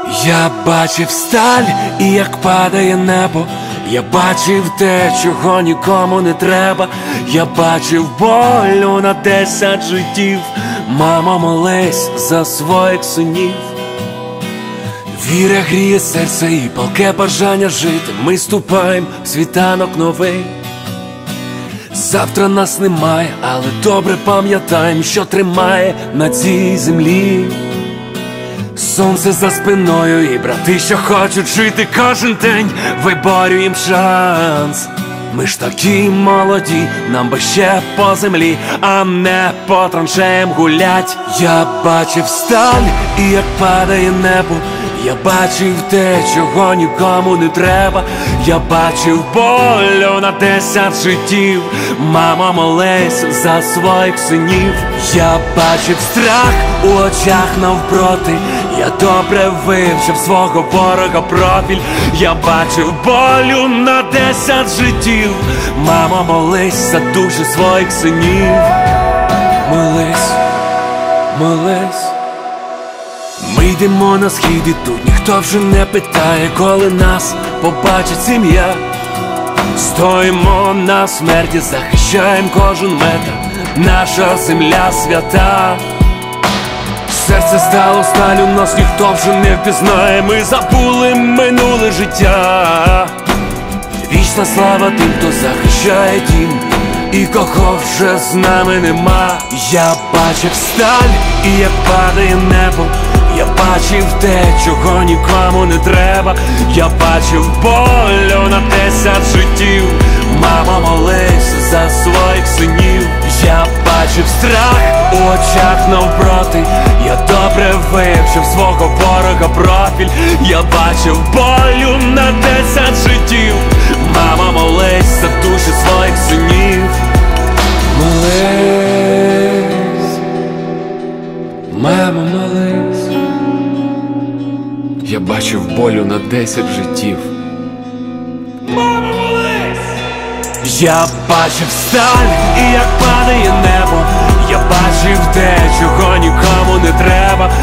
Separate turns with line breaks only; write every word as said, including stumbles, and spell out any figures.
Я бачив сталь і як падає небо. Я бачив те, чого нікому не треба. Я бачив болю на десять життів. Мамо, молись за своїх синів. Віра гріє серце і палке бажання жити. Ми ступаємо в світанок новий. Завтра нас немає, але добре пам'ятаємо, що тримає на цій землі. Сонце за спиною і брати, що хочуть жити кожен день, виборюєм шанс. Ми ж такі молоді, нам би ще по землі, а не по траншеям гулять. Я бачив сталь і як падає небо. Я бачив те, чого нікому не треба. Я бачив болю на десять життів. Мамо, молись за своїх синів. Я бачив страх у очах навпроти. Я добре вивчив свого ворога профіль. Я бачив болю на десять життів. Мамо, молись за душі своїх синів. Молись, молись. Ми йдемо на схід і тут ніхто вже не питає, коли нас побачить сім'я. Стоїмо на смерті, захищаємо кожен метр. Наша земля свята. Серце стало сталю, нас ніхто вже не впізнає. Ми забули минуле життя. Вічна слава тим, хто захищає дім, і кого вже з нами нема. Я бачив сталь і як падає небо. Я бачив те, чого нікому не треба. Я бачив болю на десять життів. Мамо, молись за своїх синів. Я бачив страх у очах навпроти. Я добре вивчив свого ворога профіль. Я бачив болю на десять життів. Мамо, молись за душі своїх синів. Молись, мамо, молись. Я бачив болю на десять життів. Мамо, молись! Я бачив сталь і як падає небо. Я бачив те, чого нікому не треба.